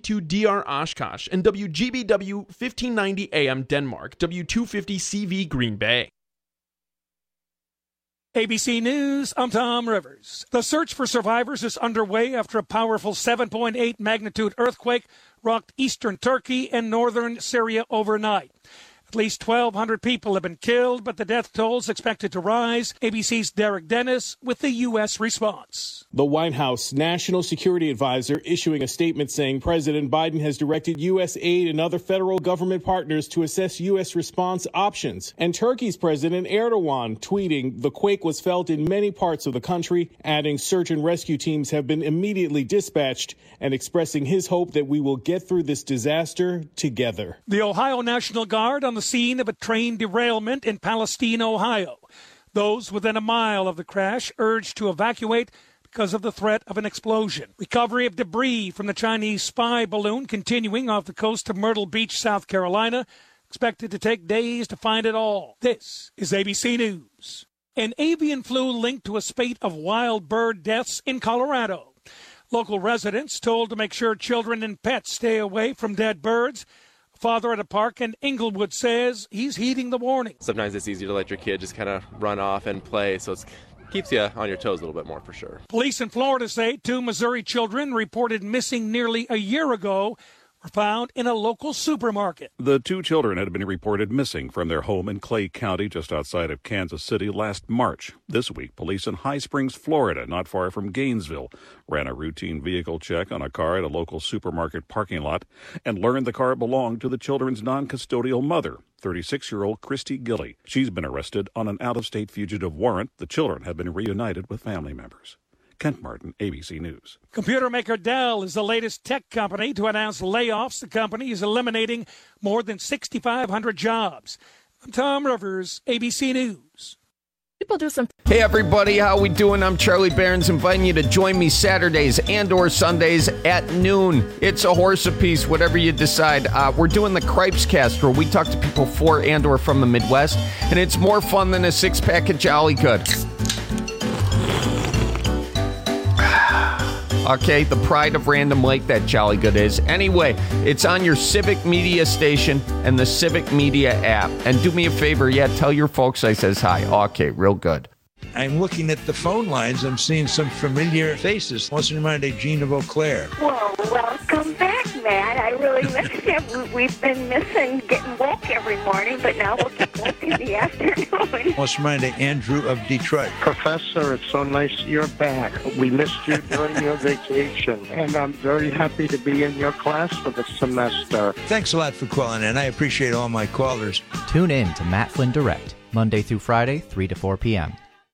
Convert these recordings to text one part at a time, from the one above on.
W232DR Oshkosh, and WGBW 1590 AM Denmark, W250 CV Green Bay. ABC News, I'm Tom Rivers. The search for survivors is underway after a powerful 7.8 magnitude earthquake rocked eastern Turkey and northern Syria overnight. At least 1,200 people have been killed, but the death toll is expected to rise. ABC's Derek Dennis with the U.S. response. The White House National Security Advisor issuing a statement saying President Biden has directed U.S. aid and other federal government partners to assess U.S. response options. And Turkey's President Erdogan tweeting the quake was felt in many parts of the country, adding search and rescue teams have been immediately dispatched and expressing his hope that we will get through this disaster together. The Ohio National Guard on the scene of a train derailment in Palestine, Ohio. Those within a mile of the crash urged to evacuate because of the threat of an explosion. Recovery of debris from the Chinese spy balloon continuing off the coast of Myrtle Beach, South Carolina. Expected to take days to find it all. This is ABC News. An avian flu linked to a spate of wild bird deaths in Colorado. Local residents told to make sure children and pets stay away from dead birds. Father at a park in Inglewood says he's heeding the warning. Sometimes it's easier to let your kid just kind of run off and play, so it keeps you on your toes a little bit more for sure. Police in Florida say 2 Missouri children reported missing nearly a year ago were found in a local supermarket. The 2 children had been reported missing from their home in Clay County, just outside of Kansas City, last March. This week, police in High Springs, Florida, not far from Gainesville, ran a routine vehicle check on a car at a local supermarket parking lot and learned the car belonged to the children's non-custodial mother, 36-year-old Christy Gilly. She's been arrested on an out-of-state fugitive warrant. The children have been reunited with family members. Kent Martin, ABC News. Computer maker Dell is the latest tech company to announce layoffs. The company is eliminating more than 6,500 jobs. I'm Tom Rivers, ABC News. People do some. Hey everybody, how we doing? I'm Charlie Barons, inviting you to join me Saturdays and/or Sundays at noon. It's a horse apiece, whatever you decide. We're doing the Cripes Cast, where we talk to people for and/or from the Midwest, and it's more fun than a 6-pack of Jolly Good. Okay, the pride of Random Lake, that Jolly Good is. Anyway, it's on your Civic Media station and the Civic Media app. And do me a favor, tell your folks I says hi. Okay, real good. I'm looking at the phone lines. I'm seeing some familiar faces. What's reminded Gene of Eau Claire? Well, welcome back, Matt. I really miss you. We've been missing getting woke every morning, but now we'll get woke in the afternoon. What's reminded Andrew of Detroit? Professor, it's so nice you're back. We missed you during your vacation, and I'm very happy to be in your class for the semester. Thanks a lot for calling in. I appreciate all my callers. Tune in to Matt Flynn Direct, Monday through Friday, 3 to 4 p.m.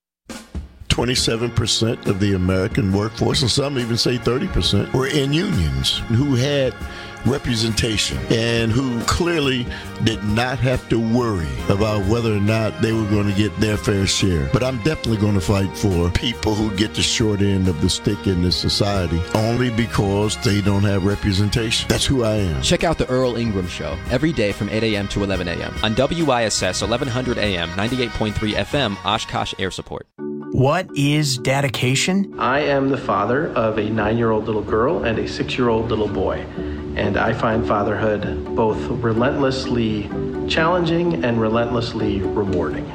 27% of the American workforce, and some even say 30%, were in unions who had representation and who clearly did not have to worry about whether or not they were going to get their fair share. But I'm definitely going to fight for people who get the short end of the stick in this society only because they don't have representation. That's who I am. Check out the Earl Ingram Show every day from 8 a.m. to 11 a.m. on WISS 1100 AM, 98.3 FM, Oshkosh Air Support. What is dedication? I am the father of a 9-year-old little girl and a 6-year-old little boy. And I find fatherhood both relentlessly challenging and relentlessly rewarding.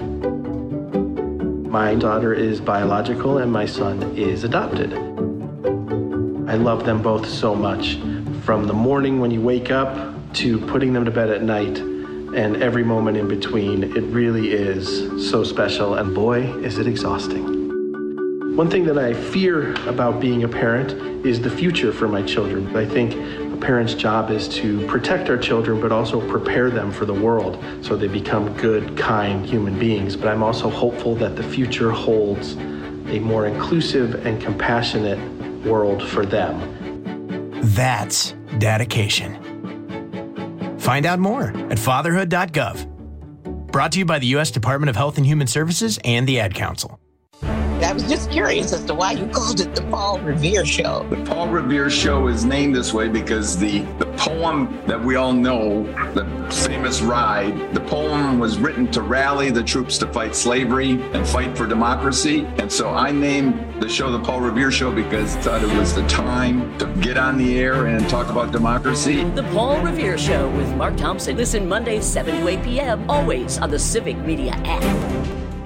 My daughter is biological and my son is adopted. I love them both so much. From the morning when you wake up to putting them to bed at night and every moment in between, it really is so special, and boy, is it exhausting. One thing that I fear about being a parent is the future for my children. I think a parent's job is to protect our children, but also prepare them for the world so they become good, kind human beings. But I'm also hopeful that the future holds a more inclusive and compassionate world for them. That's dedication. Find out more at fatherhood.gov. Brought to you by the U.S. Department of Health and Human Services and the Ad Council. I was just curious as to why you called it the Paul Revere Show. The Paul Revere Show is named this way because the poem that we all know, the famous Ride, the poem was written to rally the troops to fight slavery and fight for democracy. And so I named the show the Paul Revere Show because I thought it was the time to get on the air and talk about democracy. The Paul Revere Show with Mark Thompson. Listen Mondays 7 to 8 p.m. always on the Civic Media app.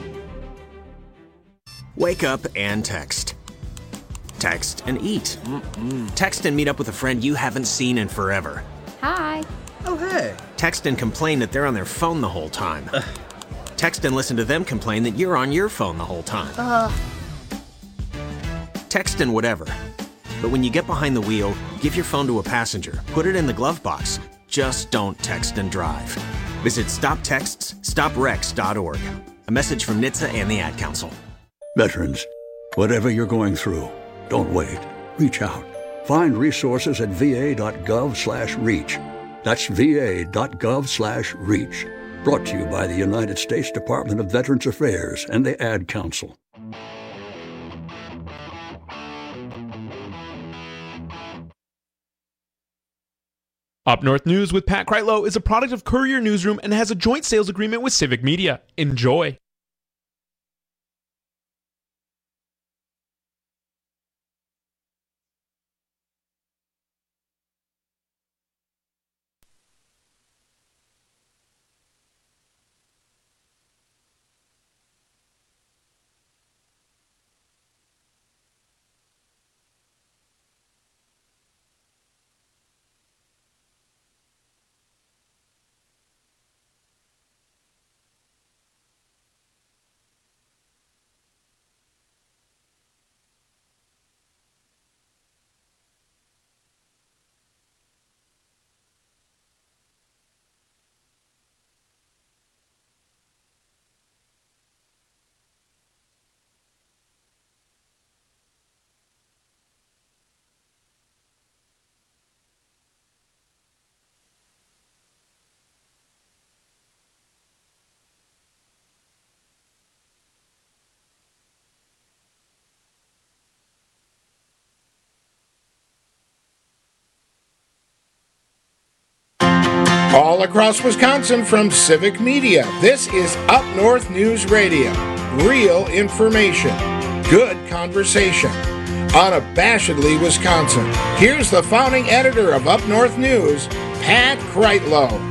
Wake up and text. Text and eat. Text and meet up with a friend you haven't seen in forever. Hi. Oh, hey. Text and complain that they're on their phone the whole time. Text and listen to them complain that you're on your phone the whole time. Text and whatever. But when you get behind the wheel, give your phone to a passenger. Put it in the glove box. Just don't text and drive. Visit StopTextsStopWrecks.org. A message from NHTSA and the Ad Council. Veterans, whatever you're going through, don't wait. Reach out. Find resources at va.gov/reach. That's va.gov/reach. Brought to you by the United States Department of Veterans Affairs and the Ad Council. Up North News with Pat Kreitlow is a product of Courier Newsroom and has a joint sales agreement with Civic Media. Enjoy. All across Wisconsin from Civic Media, this is Up North News Radio. Real information, good conversation. Unabashedly Wisconsin. Here's the founding editor of Up North News, Pat Kreitlow.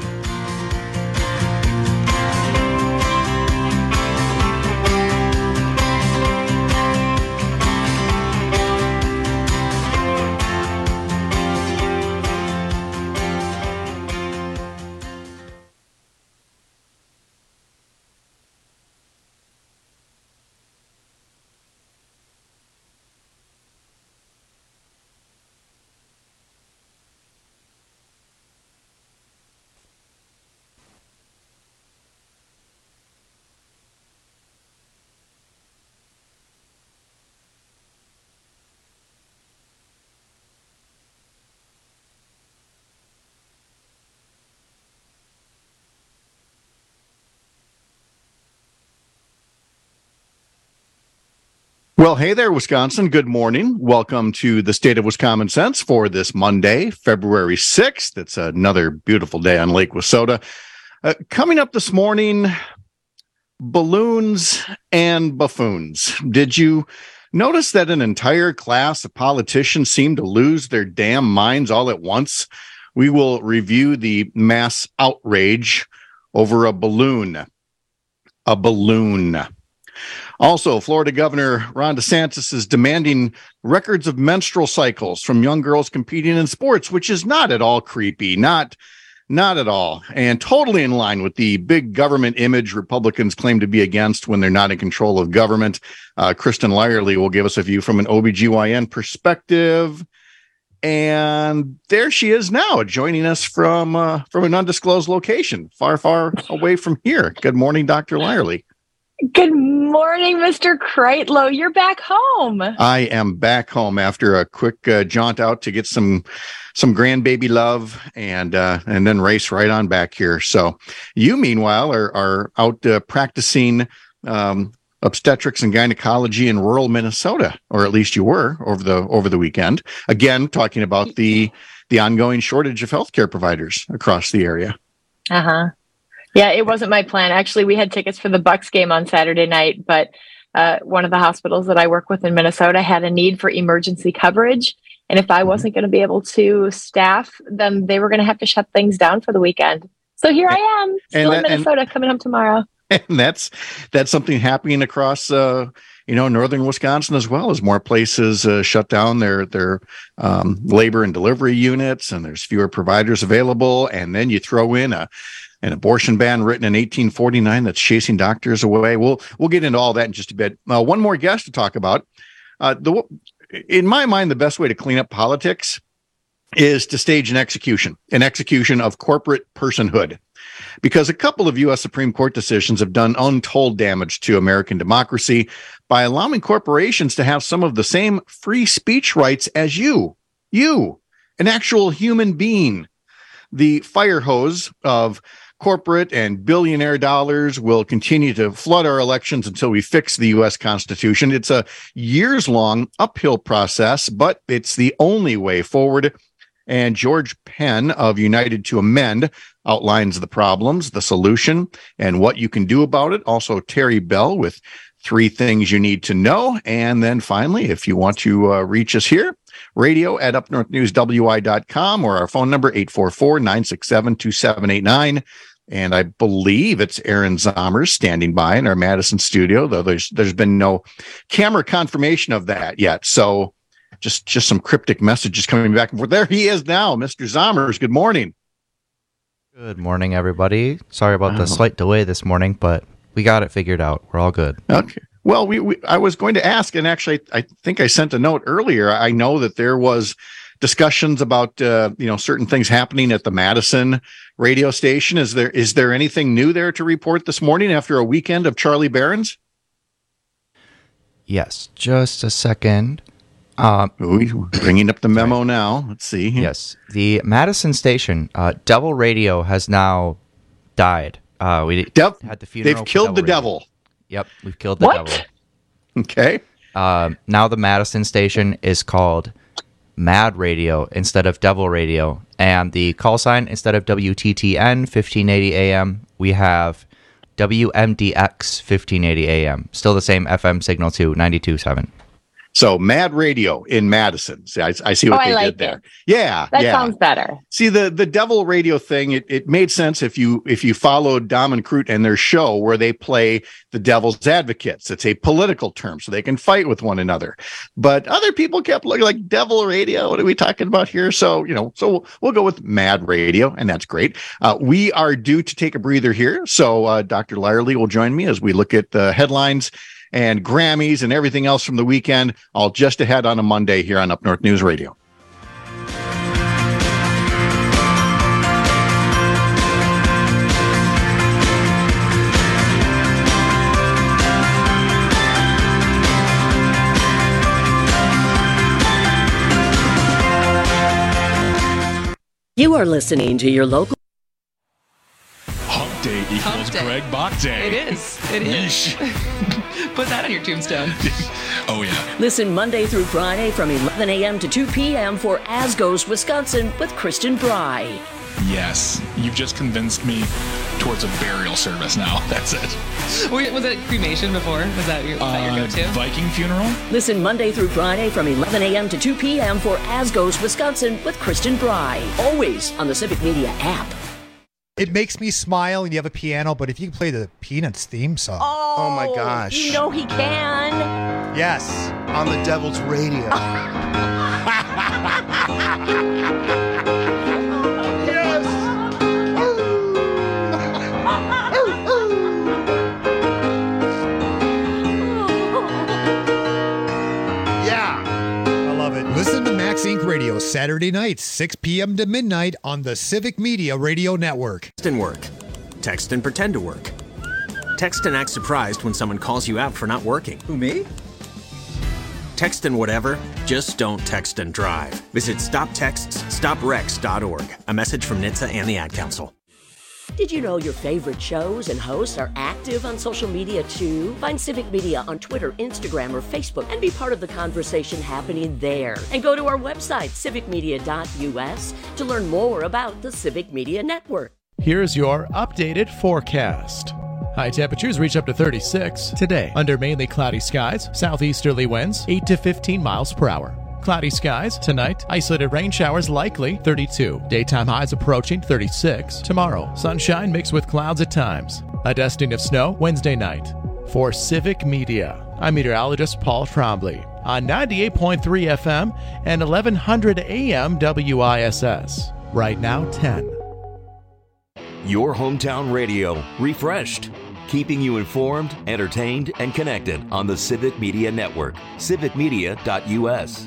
Well, hey there, Wisconsin. Good morning. Welcome to the State of Wisconsin Sense for this Monday, February 6th. It's another beautiful day on Lake Wissota. Coming up this morning, balloons and buffoons. Did you notice that an entire class of politicians seem to lose their damn minds all at once? We will review the mass outrage over a balloon. A balloon. Also, Florida Governor Ron DeSantis is demanding records of menstrual cycles from young girls competing in sports, which is not at all creepy, not at all, and totally in line with the big government image Republicans claim to be against when they're not in control of government. Kristen Lyerly will give us a view from an OBGYN perspective. And there she is now, joining us from an undisclosed location, far, far away from here. Good morning, Dr. Lyerly. Good morning, Mr. Kreitlow. You're back home. I am back home after a quick jaunt out to get some grandbaby love and then race right on back here. So you, meanwhile, are out practicing obstetrics and gynecology in rural Minnesota, or at least you were over the weekend. Again, talking about the ongoing shortage of healthcare providers across the area. Yeah, it wasn't my plan. Actually, we had tickets for the Bucks game on Saturday night, but one of the hospitals that I work with in Minnesota had a need for emergency coverage. And if I wasn't going to be able to staff, then they were going to have to shut things down for the weekend. So here I am, still in Minnesota, coming home tomorrow. And that's something happening across, northern Wisconsin as well, as more places shut down their labor and delivery units, and there's fewer providers available. And then you throw in an abortion ban written in 1849 that's chasing doctors away. We'll get into all that in just a bit. One more guest to talk about. In my mind, the best way to clean up politics is to stage an execution of corporate personhood. Because a couple of U.S. Supreme Court decisions have done untold damage to American democracy by allowing corporations to have some of the same free speech rights as you, an actual human being. The fire hose of corporate and billionaire dollars will continue to flood our elections until we fix the U.S. Constitution. It's a years-long uphill process, but it's the only way forward. And George Penn of United to Amend outlines the problems, the solution, and what you can do about it. Also, Terry Bell with 3 things you need to know. And then finally, if you want to reach us here, radio@upnorthnewswi.com or our phone number 844-967-2789. And I believe it's Aaron Zommers standing by in our Madison studio, though there's been no camera confirmation of that yet. So just some cryptic messages coming back and forth. There he is now, Mr. Zommers. Good morning. Good morning, everybody. Sorry about the slight delay this morning, but we got it figured out. We're all good. Okay. Well, I was going to ask, and actually, I think I sent a note earlier. I know that there was discussions about certain things happening at the Madison radio station. Is there anything new there to report this morning after a weekend of Charlie Barron's? Yes, just a second. Bringing up the memo now. Let's see. Yes, the Madison station, Devil Radio, has now died. We had the funeral. They've killed the devil. Yep, we've killed the devil. Okay. Now the Madison station is called Mad Radio instead of Devil Radio, and the call sign, instead of WTTN 1580 AM, we have WMDX 1580 AM. Still the same FM signal too, 92.7. So Mad Radio in Madison. See, I see what they did there. Yeah. That sounds better. See, the Devil Radio thing, it made sense if you followed Dom and Crute and their show where they play the devil's advocates. It's a political term, so they can fight with one another. But other people kept looking like Devil Radio. What are we talking about here? So, so we'll go with Mad Radio, and that's great. We are due to take a breather here. So Dr. Lyerly will join me as we look at the headlines and Grammys and everything else from the weekend, all just ahead on a Monday here on Up North News Radio. You are listening to your local Hump Day equals Greg Bach Day. It is. It is. Put that on your tombstone. Oh, yeah. Listen Monday through Friday from 11 a.m. to 2 p.m. for As Goes Wisconsin with Kristen Bry. Yes. You've just convinced me towards a burial service now. That's it. Was it cremation before? Was that your go-to? Viking funeral? Listen Monday through Friday from 11 a.m. to 2 p.m. for As Goes Wisconsin with Kristen Bry. Always on the Civic Media app. It makes me smile and you have a piano, but if you can play the Peanuts theme song. Oh my gosh. You know he can. Yes. On the Devil's Radio. Yes. Yeah. I love it. Listen to Max Inc. Radio Saturday nights, 6 p.m. to midnight on the Civic Media Radio Network. Text and work. Text and pretend to work. Text and act surprised when someone calls you out for not working. Who, me? Text and whatever, just don't text and drive. Visit stoptextsstopwrecks.org. A message from NHTSA and the Ad Council. Did you know your favorite shows and hosts are active on social media too? Find Civic Media on Twitter, Instagram, or Facebook and be part of the conversation happening there. And go to our website, civicmedia.us, to learn more about the Civic Media Network. Here's your updated forecast. High temperatures reach up to 36 today. Under mainly cloudy skies, southeasterly winds 8 to 15 miles per hour. Cloudy skies tonight, isolated rain showers likely 32. Daytime highs approaching 36. Tomorrow, sunshine mixed with clouds at times. A dusting of snow Wednesday night. For Civic Media, I'm meteorologist Paul Trombley on 98.3 FM and 1100 AM WISS. Right now, 10. Your hometown radio, refreshed. Keeping you informed, entertained, and connected on the Civic Media Network. civicmedia.us.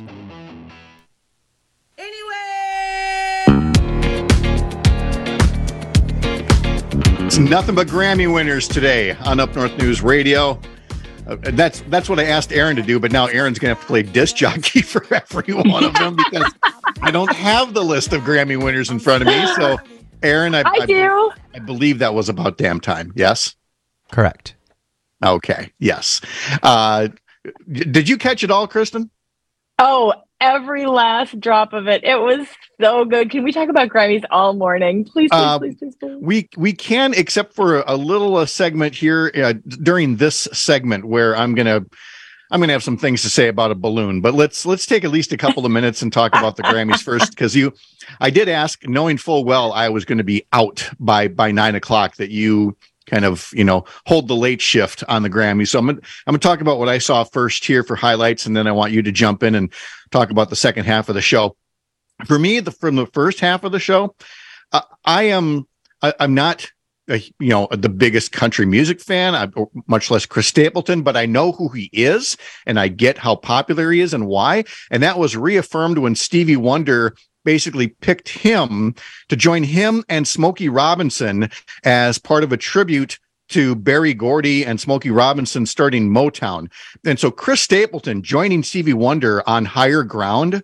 It's nothing but Grammy winners today on Up North News Radio. That's what I asked Aaron to do, but now Aaron's going to have to play disc jockey for every one of them because I don't have the list of Grammy winners in front of me. So, Aaron, I do. I believe that was about damn time. Yes? Correct. Okay. Yes. Did you catch it all, Kristen? Oh, every last drop of it. It was so good. Can we talk about Grammys all morning? Please. We can, except for a little segment here during this segment where I'm gonna have some things to say about a balloon. But let's take at least a couple of minutes and talk about the Grammys first, because I did ask, knowing full well I was going to be out by 9 o'clock, that you kind of, hold the late shift on the Grammys. So I'm going to talk about what I saw first here for highlights, and then I want you to jump in and talk about the second half of the show. For me, from the first half of the show, I'm not the biggest country music fan, much less Chris Stapleton, but I know who he is, and I get how popular he is and why. And that was reaffirmed when Stevie Wonder basically picked him to join him and Smokey Robinson as part of a tribute to Berry Gordy and Smokey Robinson starting Motown. And so Chris Stapleton joining Stevie Wonder on Higher Ground,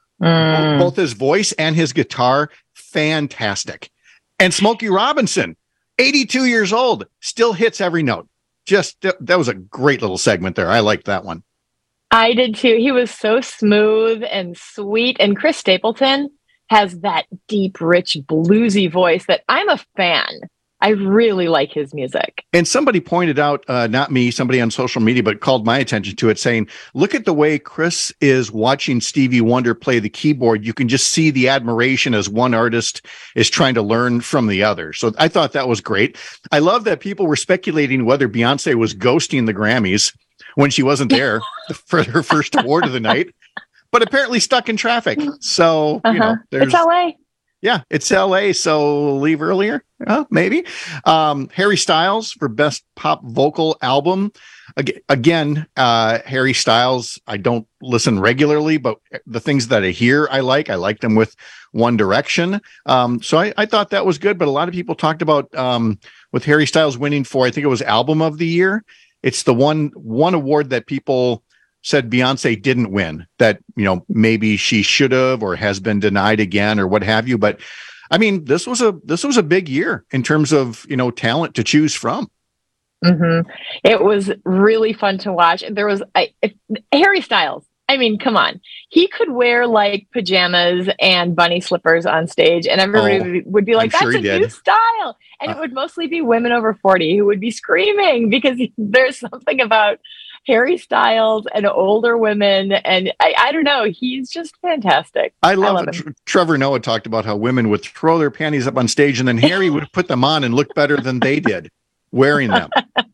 both his voice and his guitar, fantastic. And Smokey Robinson, 82 years old, still hits every note. That was a great little segment there. I liked that one. I did too. He was so smooth and sweet. And Chris Stapleton has that deep, rich, bluesy voice that I'm a fan. I really like his music. And somebody pointed out, not me, somebody on social media, but called my attention to it, saying, look at the way Chris is watching Stevie Wonder play the keyboard. You can just see the admiration as one artist is trying to learn from the other. So I thought that was great. I love that people were speculating whether Beyonce was ghosting the Grammys when she wasn't there for her first award of the night, but apparently stuck in traffic. So, it's LA. Yeah, it's LA. So leave earlier. Maybe. Harry Styles for Best Pop Vocal Album. Again, Harry Styles, I don't listen regularly, but the things that I hear, I like them with One Direction. So I thought that was good, but a lot of people talked about, with Harry Styles winning for, I think it was Album of the Year. It's the one award that people said Beyonce didn't win, that, maybe she should have or has been denied again or what have you. But I mean, this was a big year in terms of, talent to choose from. Mm-hmm. It was really fun to watch. There was Harry Styles. I mean, come on. He could wear like pajamas and bunny slippers on stage, and everybody would be like, that's a new style. And it would mostly be women over 40 who would be screaming, because there's something about Harry Styles and older women. And I don't know. He's just fantastic. I love it. Trevor Noah talked about how women would throw their panties up on stage, and then Harry would put them on and look better than they did wearing them.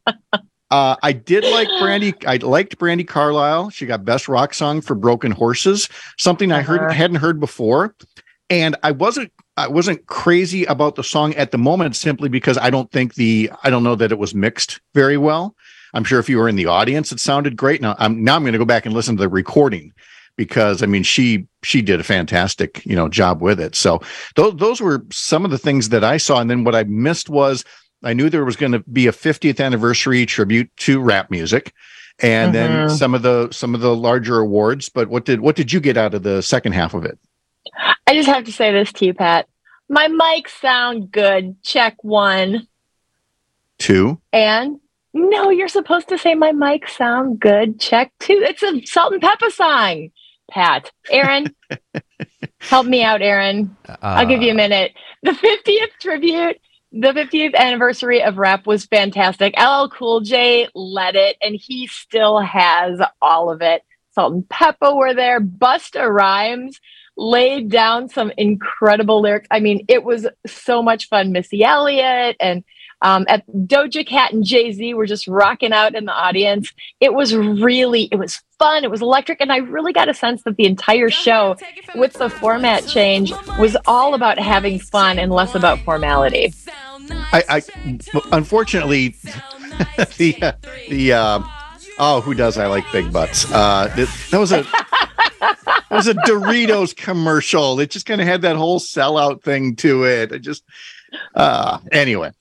I liked Brandi Carlile. She got Best Rock Song for Broken Horses, something I hadn't heard before. And I wasn't crazy about the song at the moment, simply because I don't know that it was mixed very well. I'm sure if you were in the audience, it sounded great. Now I'm going to go back and listen to the recording, because I mean, she did a fantastic, job with it. So those were some of the things that I saw. And then what I missed was, I knew there was going to be a 50th anniversary tribute to rap music, and then some of the larger awards. But what did you get out of the second half of it? I just have to say this to you, Pat. My mics sound good. Check 1. 2. And no, you're supposed to say my mics sound good. Check 2. It's a Salt and Pepper song. Aaron, help me out, Aaron. I'll give you a minute. The 50th tribute, the 50th anniversary of rap was fantastic. LL Cool J led it, and he still has all of it. Salt and Pepper were there. Busta Rhymes laid down some incredible lyrics. I mean, it was so much fun. Missy Elliott and at Doja Cat and Jay-Z were just rocking out in the audience. It was fun. It was electric. And I really got a sense that the entire show, with the format change, was all about having fun and less about formality. I unfortunately, who does I like big butts? That was a Doritos commercial. It just kind of had that whole sellout thing to it. Anyway.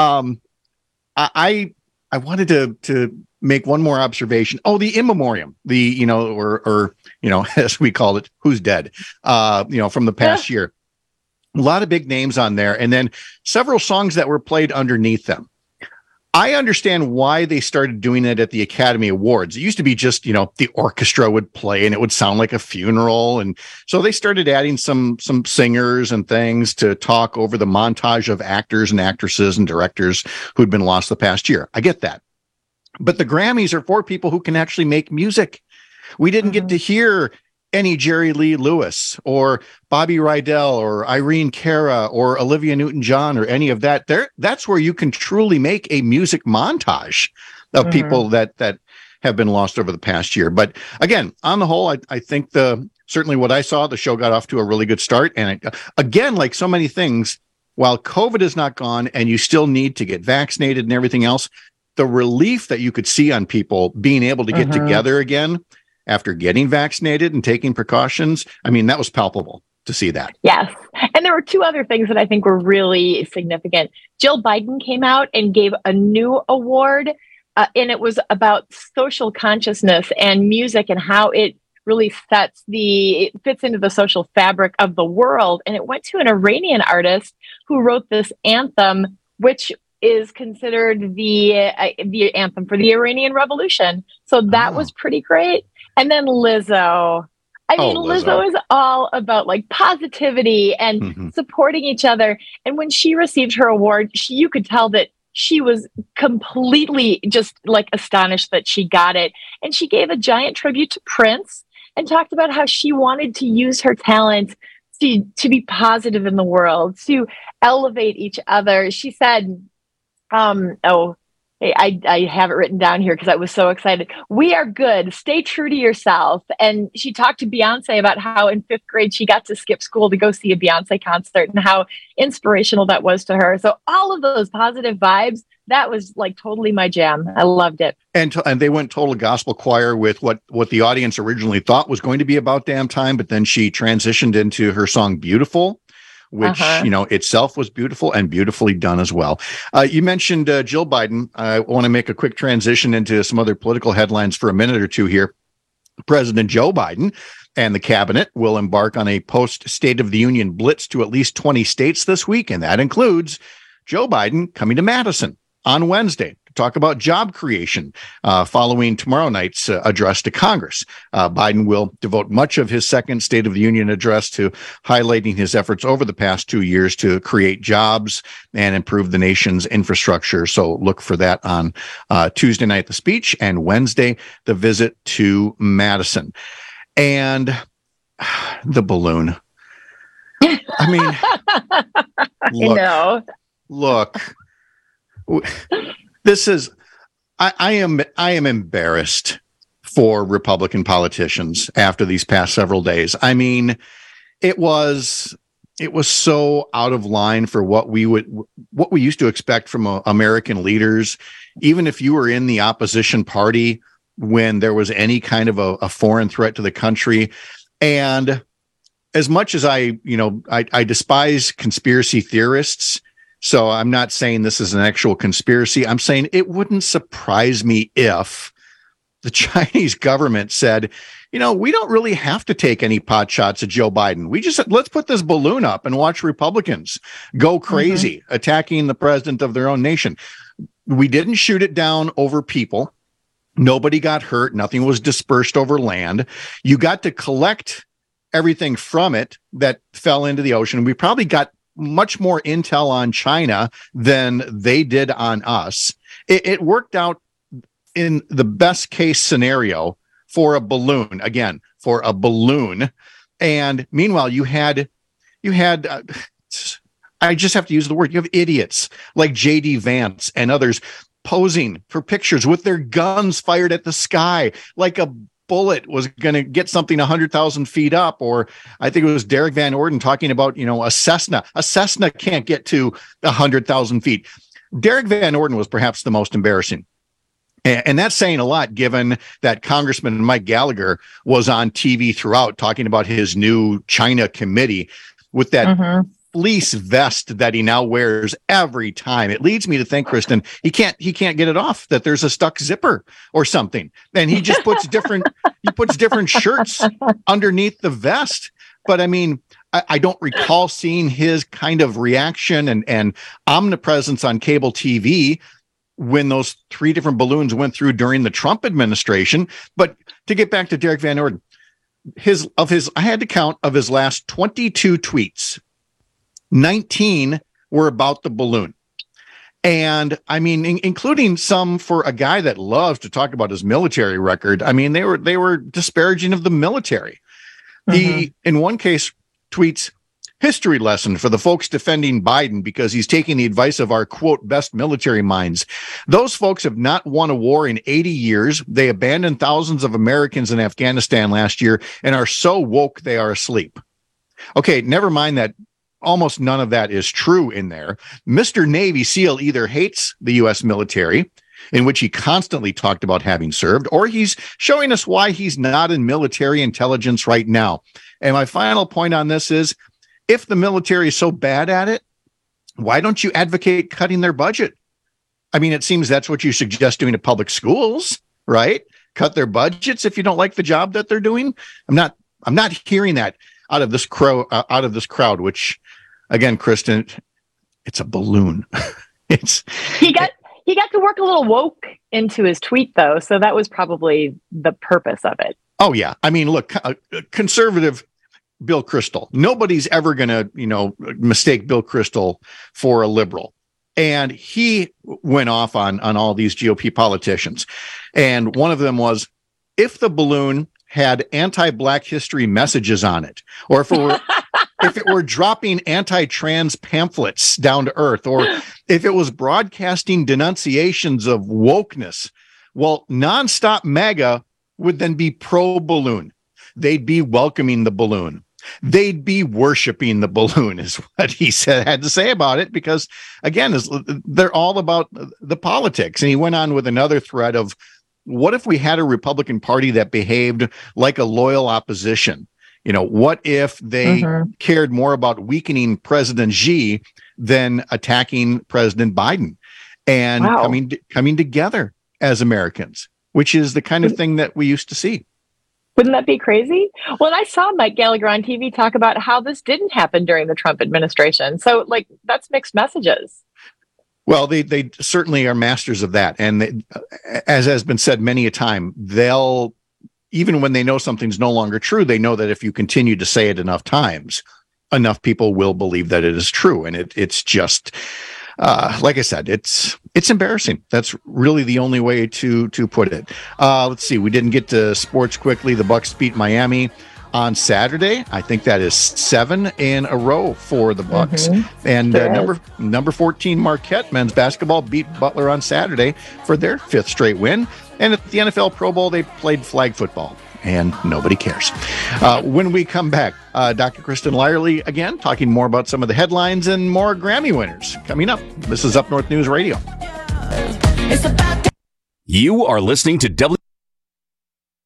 I wanted to make one more observation. Oh, the in memoriam, or as we call it, who's dead, from the past year. A lot of big names on there, and then several songs that were played underneath them. I understand why they started doing it at the Academy Awards. It used to be just, the orchestra would play and it would sound like a funeral. And so they started adding some singers and things to talk over the montage of actors and actresses and directors who'd been lost the past year. I get that. But the Grammys are for people who can actually make music. We didn't get to hear any Jerry Lee Lewis or Bobby Rydell or Irene Cara or Olivia Newton-John or any of that. That's where you can truly make a music montage of people that have been lost over the past year. But again, on the whole, I think certainly what I saw, the show got off to a really good start. And again, like so many things, while COVID is not gone and you still need to get vaccinated and everything else, the relief that you could see on people being able to get together again after getting vaccinated and taking precautions, I mean, that was palpable to see that. Yes. And there were 2 other things that I think were really significant. Jill Biden came out and gave a new award, and it was about social consciousness and music and how it really fits into the social fabric of the world. And it went to an Iranian artist who wrote this anthem, which is considered the anthem for the Iranian Revolution. So that was pretty great. And then Lizzo. Lizzo is all about like positivity and supporting each other. And when she received her award, you could tell that she was completely just like astonished that she got it. And she gave a giant tribute to Prince and talked about how she wanted to use her talent to be positive in the world, to elevate each other. She said, I have it written down here because I was so excited. We are good. Stay true to yourself. And she talked to Beyonce about how in 5th grade she got to skip school to go see a Beyonce concert and how inspirational that was to her. So all of those positive vibes, that was like totally my jam. I loved it. And they went total gospel choir with what the audience originally thought was going to be About Damn Time, but then she transitioned into her song Beautiful, which, itself was beautiful and beautifully done as well. You mentioned Jill Biden. I want to make a quick transition into some other political headlines for a minute or two here. President Joe Biden and the cabinet will embark on a post-State of the Union blitz to at least 20 states this week, and that includes Joe Biden coming to Madison on Wednesday to talk about job creation following tomorrow night's address to Congress. Biden will devote much of his second State of the Union address to highlighting his efforts over the past 2 years to create jobs and improve the nation's infrastructure. So look for that on Tuesday night, the speech, and Wednesday, the visit to Madison. And the balloon. I mean, look. This is, I am embarrassed for Republican politicians after these past several days. I mean, it was so out of line for what we used to expect from American leaders, even if you were in the opposition party when there was any kind of a foreign threat to the country. And as much as I despise conspiracy theorists, so I'm not saying this is an actual conspiracy. I'm saying it wouldn't surprise me if the Chinese government said, we don't really have to take any pot shots at Joe Biden. We just let's put this balloon up and watch Republicans go crazy attacking the president of their own nation. We didn't shoot it down over people. Nobody got hurt. Nothing was dispersed over land. You got to collect everything from it that fell into the ocean. We probably got much more intel on China than they did on us. It worked out in the best case scenario for a balloon, again, for a balloon. And meanwhile, you had I just have to use the word, you have idiots like J.D. Vance and others posing for pictures with their guns fired at the sky like a bullet was going to get something 100,000 feet up. Or I think it was Derek Van Orden talking about, a Cessna. A Cessna can't get to 100,000 feet. Derek Van Orden was perhaps the most embarrassing. And that's saying a lot, given that Congressman Mike Gallagher was on TV throughout talking about his new China committee with that fleece vest that he now wears every time. It leads me to think, Kristen, he can't get it off, that there's a stuck zipper or something. And he just puts different shirts underneath the vest. But I mean, I don't recall seeing his kind of reaction and omnipresence on cable TV when those 3 different balloons went through during the Trump administration. But to get back to Derek Van Orden, I had to count of his last 22 tweets, 19 were about the balloon. And I mean, including some for a guy that loves to talk about his military record. I mean, they were disparaging of the military. He, in one case, tweets, "History lesson for the folks defending Biden because he's taking the advice of our, quote, best military minds. Those folks have not won a war in 80 years. They abandoned thousands of Americans in Afghanistan last year and are so woke they are asleep." Okay, never mind that almost none of that is true in there. Mr. Navy SEAL either hates the U.S. military, in which he constantly talked about having served, or he's showing us why he's not in military intelligence right now. And my final point on this is, if the military is so bad at it, why don't you advocate cutting their budget? I mean, it seems that's what you suggest doing to public schools, right? Cut their budgets if you don't like the job that they're doing. I'm not hearing that out of this crowd, which, again, Kristen, it's a balloon. He got to work a little woke into his tweet, though, so that was probably the purpose of it. Oh yeah, I mean, look, conservative Bill Kristol. Nobody's ever going to, mistake Bill Kristol for a liberal. And he went off on all these GOP politicians. And one of them was, if the balloon had anti-Black history messages on it, or if it were dropping anti-trans pamphlets down to earth, or if it was broadcasting denunciations of wokeness, well, Nonstop MAGA would then be pro-balloon. They'd be welcoming the balloon. They'd be worshiping the balloon, is what he had to say about it, because, again, they're all about the politics. And he went on with another thread of, what if we had a Republican Party that behaved like a loyal opposition? What if they cared more about weakening President Xi than attacking President Biden and coming together as Americans, which is the kind of thing that we used to see. Wouldn't that be crazy? Well, I saw Mike Gallagher on TV talk about how this didn't happen during the Trump administration. So, that's mixed messages. Well, they certainly are masters of that. And as has been said many a time, they'll, even when they know something's no longer true, they know that if you continue to say it enough times, enough people will believe that it is true. And it's just, like I said, it's embarrassing. That's really the only way to put it. Let's see. We didn't get to sports quickly. The Bucs beat Miami on Saturday. I think that is 7 in a row for the Bucs. And number 14 Marquette men's basketball beat Butler on Saturday for their 5th straight win. And at the NFL Pro Bowl, they played flag football, and nobody cares. When we come back, Dr. Kristen Lyerly again, talking more about some of the headlines and more Grammy winners coming up. This is Up North News Radio. You are listening to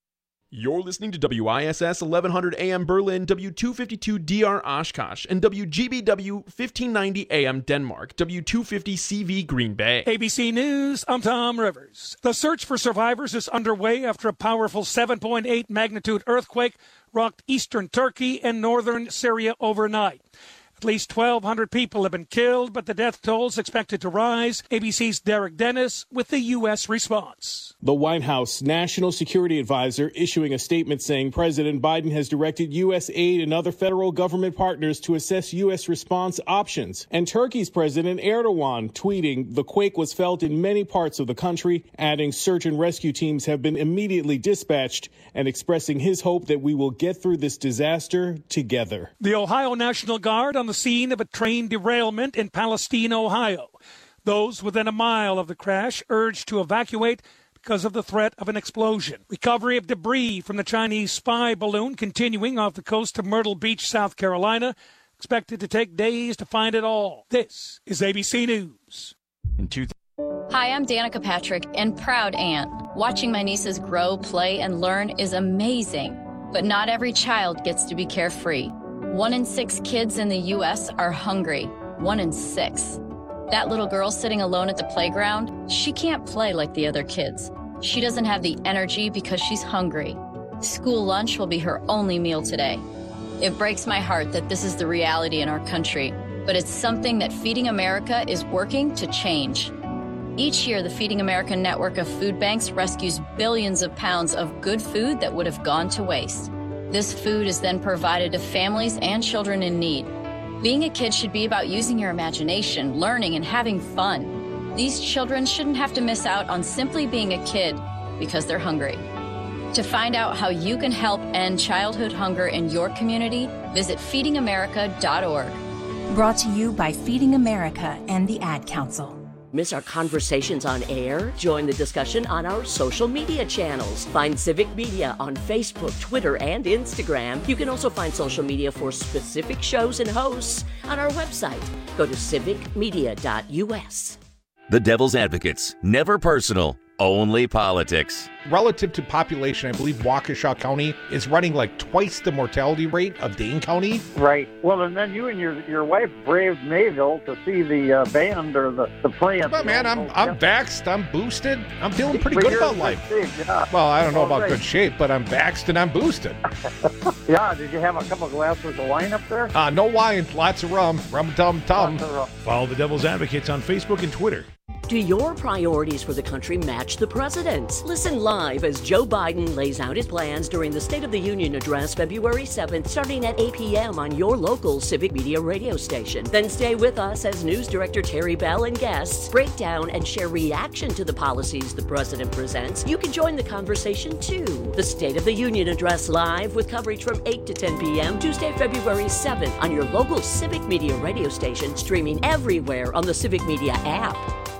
You're listening to WISS 1100 AM Berlin, W252 DR Oshkosh, and WGBW 1590 AM Denmark, W250 CV Green Bay. ABC News, I'm Tom Rivers. The search for survivors is underway after a powerful 7.8 magnitude earthquake rocked eastern Turkey and northern Syria overnight. At least 1,200 people have been killed, but the death toll is expected to rise. ABC's Derek Dennis with the U.S. response. The White House National Security Advisor issuing a statement saying President Biden has directed U.S. aid and other federal government partners to assess U.S. response options. And Turkey's President Erdogan tweeting the quake was felt in many parts of the country, adding search and rescue teams have been immediately dispatched and expressing his hope that we will get through this disaster together. The Ohio National Guard on the scene of a train derailment in Palestine, Ohio. Those within a mile of the crash urged to evacuate because of the threat of an explosion. Recovery of debris from the Chinese spy balloon continuing off the coast of Myrtle Beach, South Carolina. Expected to take days to find it all. This is ABC News. Hi, I'm Danica Patrick and proud aunt. Watching my nieces grow, play, and learn is amazing. But not every child gets to be carefree. 1 in 6 kids in the U.S. are hungry. 1 in 6. That little girl sitting alone at the playground, she can't play like the other kids. She doesn't have the energy because she's hungry. School lunch will be her only meal today. It breaks my heart that this is the reality in our country, but it's something that Feeding America is working to change. Each year, the Feeding America network of food banks rescues billions of pounds of good food that would have gone to waste. This food is then provided to families and children in need. Being a kid should be about using your imagination, learning, and having fun. These children shouldn't have to miss out on simply being a kid because they're hungry. To find out how you can help end childhood hunger in your community, visit feedingamerica.org. Brought to you by Feeding America and the Ad Council. Miss our conversations on air? Join the discussion on our social media channels. Find Civic Media on Facebook, Twitter, and Instagram. You can also find social media for specific shows and hosts on our website. Go to civicmedia.us. The Devil's Advocates. Never personal, only politics. Relative to population, I believe Waukesha County is running like twice the mortality rate of Dane County. Right. Well, and then you and your wife braved Mayville to see the band or the play. But man, I'm vaxxed, I'm boosted, I'm feeling pretty good about life. Well, I don't know about good shape, but I'm vaxxed and I'm boosted. Yeah, did you have a couple glasses of wine up there? No wine, lots of rum, tum-tum. Follow the Devil's Advocates on Facebook and Twitter. Do your priorities for the country match the president's? Listen live as Joe Biden lays out his plans during the State of the Union address February 7th, starting at 8 p.m. on your local Civic Media radio station. Then stay with us as News Director Terry Bell and guests break down and share reaction to the policies the president presents. You can join the conversation too. The State of the Union address live with coverage from 8 to 10 p.m. Tuesday, February 7th on your local Civic Media radio station, streaming everywhere on the Civic Media app.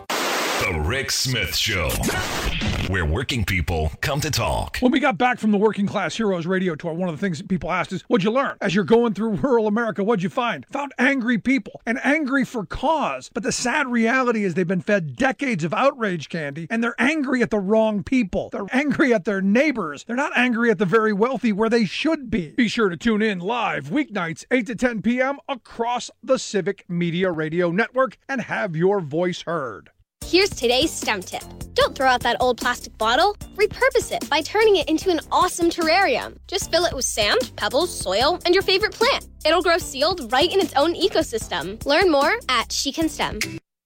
The Rick Smith Show, where working people come to talk. When we got back from the Working Class Heroes radio tour, one of the things that people asked is, what'd you learn? As you're going through rural America, what'd you find? Found angry people, and angry for cause. But the sad reality is they've been fed decades of outrage candy, and they're angry at the wrong people. They're angry at their neighbors. They're not angry at the very wealthy where they should be. Be sure to tune in live weeknights, 8 to 10 p.m. across the Civic Media Radio Network and have your voice heard. Here's today's STEM tip. Don't throw out that old plastic bottle. Repurpose it by turning it into an awesome terrarium. Just fill it with sand, pebbles, soil, and your favorite plant. It'll grow sealed right in its own ecosystem. Learn more at She Can STEM.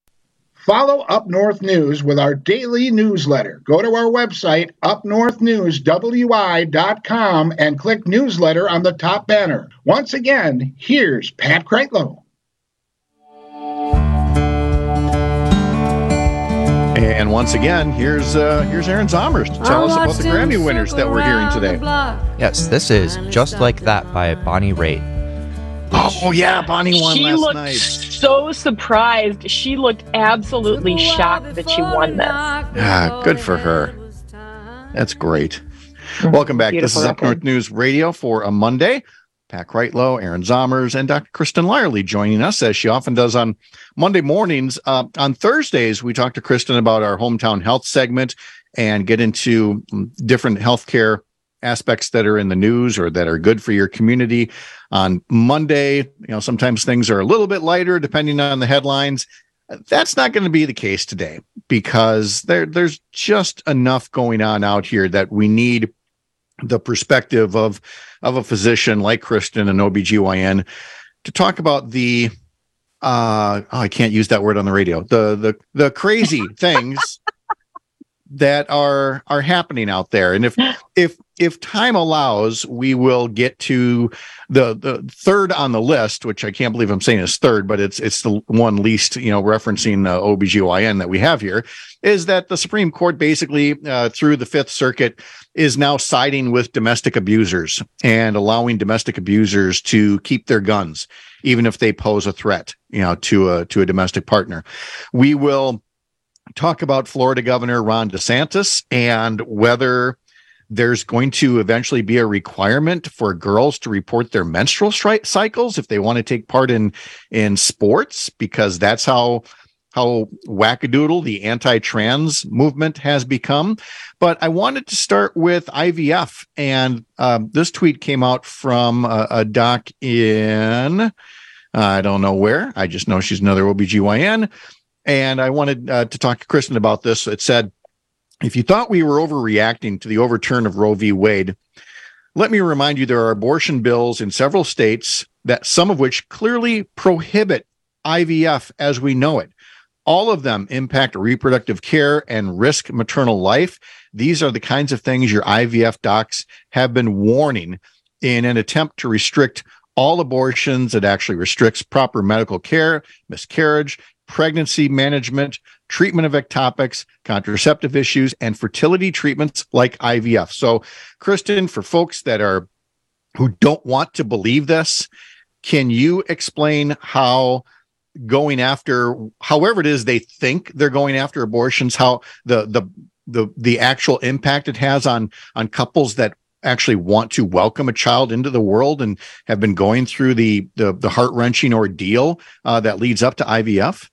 Follow Up North News with our daily newsletter. Go to our website, upnorthnewswi.com, and click newsletter on the top banner. Once again, here's Pat Kreitlow. And once again, here's Aaron Zomers to tell us about the Grammy winners that we're hearing today. Yes, this is Just Like That by Bonnie Raitt. Oh, yeah, Bonnie won last night. So surprised. She looked absolutely shocked that she won this. Yeah, good for her. That's great. Welcome back. This is Up North News Radio for a Monday. Pat Kreitlow, Aaron Zomers, and Dr. Kristen Lyerly joining us, as she often does on Monday mornings. On Thursdays, we talk to Kristen about our hometown health segment and get into different healthcare aspects that are in the news or that are good for your community. On Monday, sometimes things are a little bit lighter depending on the headlines. That's not going to be the case today, because there's just enough going on out here that we need the perspective of a physician like Kristen, an OBGYN, to talk about the I can't use that word on the radio. The crazy things that are happening out there. And if time allows, we will get to the third on the list, which I can't believe I'm saying is third, but it's the one least, referencing OBGYN that we have here, is that the Supreme Court basically through the Fifth Circuit is now siding with domestic abusers and allowing domestic abusers to keep their guns, even if they pose a threat, to a domestic partner. We will talk about Florida Governor Ron DeSantis and whether there's going to eventually be a requirement for girls to report their menstrual cycles if they want to take part in sports, because that's how wackadoodle the anti-trans movement has become. But I wanted to start with IVF, and this tweet came out from a doc in, I don't know where, I just know she's another OBGYN. And I wanted to talk to Kristen about this. It said, if you thought we were overreacting to the overturn of Roe v. Wade, let me remind you there are abortion bills in several states, that some of which clearly prohibit IVF as we know it. All of them impact reproductive care and risk maternal life. These are the kinds of things your IVF docs have been warning in an attempt to restrict all abortions. It actually restricts proper medical care, miscarriage, pregnancy management, treatment of ectopics, contraceptive issues, and fertility treatments like IVF. So, Kristen, for folks who don't want to believe this, can you explain how going after, however it is they think they're going after abortions, how the actual impact it has on couples that actually want to welcome a child into the world and have been going through the heart-wrenching ordeal that leads up to IVF?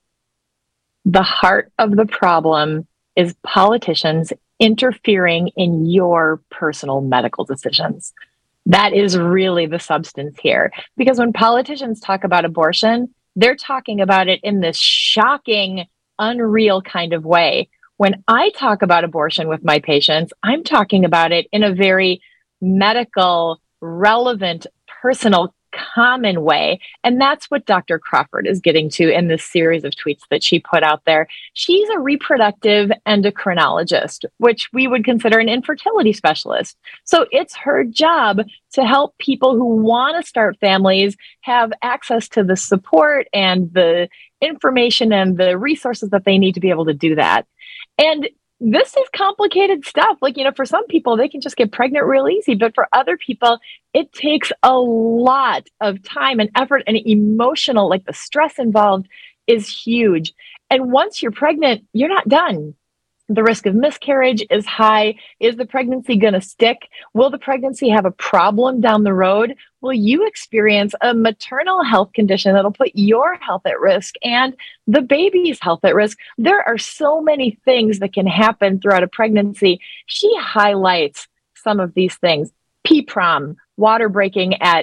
The heart of the problem is politicians interfering in your personal medical decisions. That is really the substance here. Because when politicians talk about abortion, they're talking about it in this shocking, unreal kind of way. When I talk about abortion with my patients, I'm talking about it in a very medical, relevant, personal, common way. And that's what Dr. Crawford is getting to in this series of tweets that she put out there. She's a reproductive endocrinologist, which we would consider an infertility specialist. So it's her job to help people who want to start families have access to the support and the information and the resources that they need to be able to do that. And this is complicated stuff. Like, for some people, they can just get pregnant real easy. But for other people, it takes a lot of time and effort and emotional, like the stress involved is huge. And once you're pregnant, you're not done. The risk of miscarriage is high. Is the pregnancy going to stick? Will the pregnancy have a problem down the road? Will you experience a maternal health condition that'll put your health at risk and the baby's health at risk? There are so many things that can happen throughout a pregnancy. She highlights some of these things. PPROM, water breaking at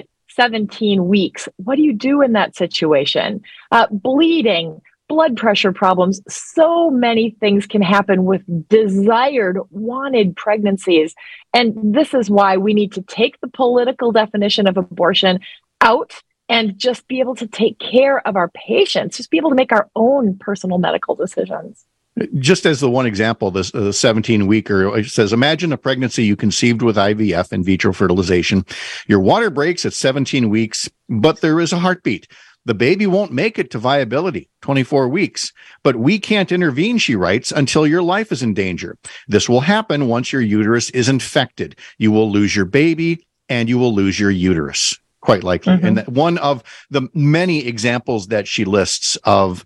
17 weeks. What do you do in that situation? Bleeding, blood pressure problems. So many things can happen with desired, wanted pregnancies. And this is why we need to take the political definition of abortion out and just be able to take care of our patients, just be able to make our own personal medical decisions. Just as the one example, this 17-weeker says, imagine a pregnancy you conceived with IVF, in vitro fertilization. Your water breaks at 17 weeks, but there is a heartbeat. The baby won't make it to viability, 24 weeks, but we can't intervene, she writes, until your life is in danger. This will happen once your uterus is infected. You will lose your baby and you will lose your uterus, quite likely. Mm-hmm. And one of the many examples that she lists of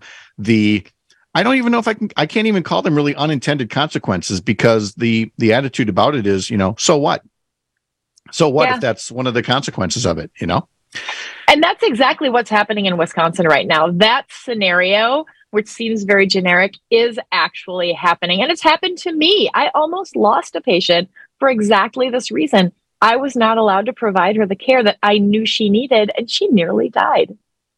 I don't even know if I can't even call them really unintended consequences, because the attitude about it is, so what? So what if that's one of the consequences of it, And that's exactly what's happening in Wisconsin right now. That scenario, which seems very generic, is actually happening. And it's happened to me. I almost lost a patient for exactly this reason. I was not allowed to provide her the care that I knew she needed, and she nearly died.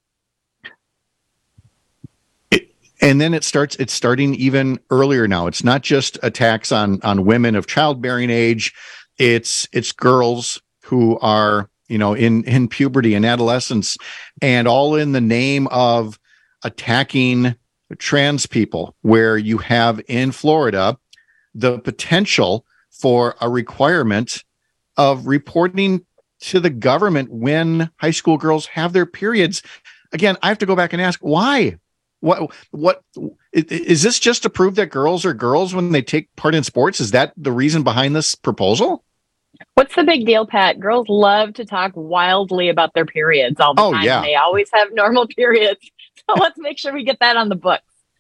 And then it's starting even earlier now. It's not just attacks on women of childbearing age. It's girls who are, in puberty and adolescence, and all in the name of attacking trans people, where you have in Florida the potential for a requirement of reporting to the government when high school girls have their periods. Again, I have to go back and ask, why? What is this, just to prove that girls are girls when they take part in sports? Is that the reason behind this proposal? What's the big deal, Pat? Girls love to talk wildly about their periods all the time. Yeah. And they always have normal periods. So let's make sure we get that on the books.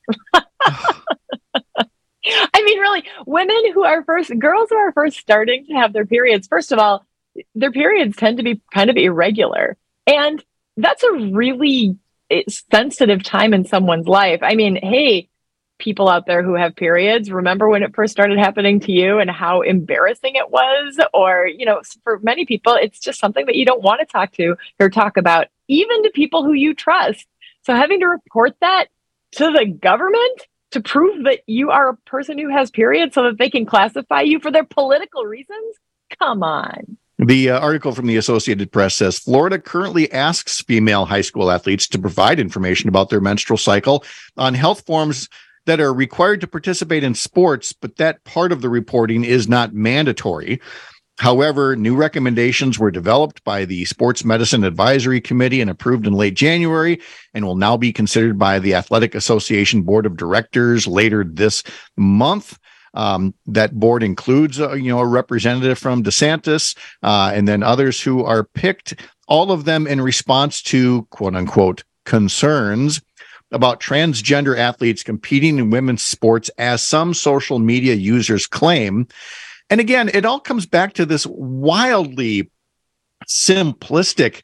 I mean, really, girls who are first starting to have their periods, first of all, their periods tend to be kind of irregular. And that's a really sensitive time in someone's life. I mean, hey, people out there who have periods, remember when it first started happening to you and how embarrassing it was? Or, for many people, it's just something that you don't want to talk to or talk about, even to people who you trust. So having to report that to the government to prove that you are a person who has periods so that they can classify you for their political reasons? Come on. The article from the Associated Press says Florida currently asks female high school athletes to provide information about their menstrual cycle on health forms that are required to participate in sports, but that part of the reporting is not mandatory. However, new recommendations were developed by the Sports Medicine Advisory Committee and approved in late January, and will now be considered by the Athletic Association Board of Directors later this month. That board includes, a representative from DeSantis, and then others who are picked, all of them in response to quote unquote concerns about transgender athletes competing in women's sports, as some social media users claim. And again, it all comes back to this wildly simplistic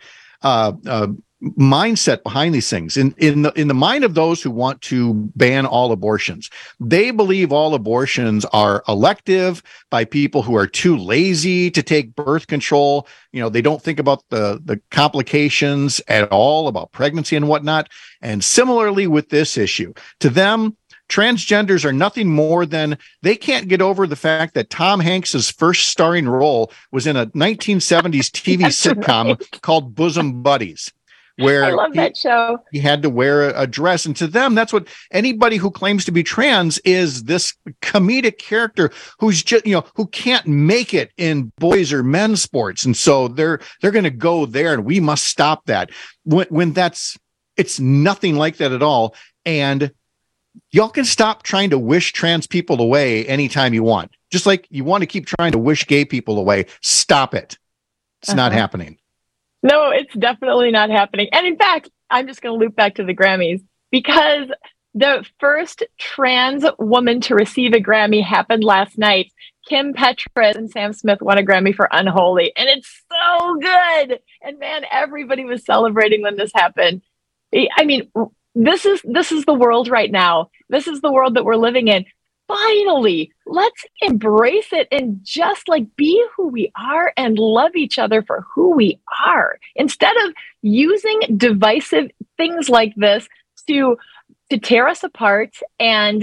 mindset behind these things. In the mind of those who want to ban all abortions, they believe all abortions are elective by people who are too lazy to take birth control. They don't think about the complications at all about pregnancy and whatnot. And similarly with this issue, to them, transgenders are nothing more than, they can't get over the fact that Tom Hanks's first starring role was in a 1970s TV sitcom called Bosom Buddies, where I love that show. He had to wear a dress. And to them, that's what anybody who claims to be trans is, this comedic character who's just, who can't make it in boys or men's sports. And so they're going to go there, and we must stop that, when it's nothing like that at all. And y'all can stop trying to wish trans people away anytime you want. Just like you want to keep trying to wish gay people away. Stop it. It's not happening. No, it's definitely not happening. And in fact, I'm just going to loop back to the Grammys, because the first trans woman to receive a Grammy happened last night. Kim Petras and Sam Smith won a Grammy for Unholy. And it's so good. And man, everybody was celebrating when this happened. I mean, this is the world right now. This is the world that we're living in. Finally, let's embrace it and just be who we are and love each other for who we are, instead of using divisive things like this to tear us apart and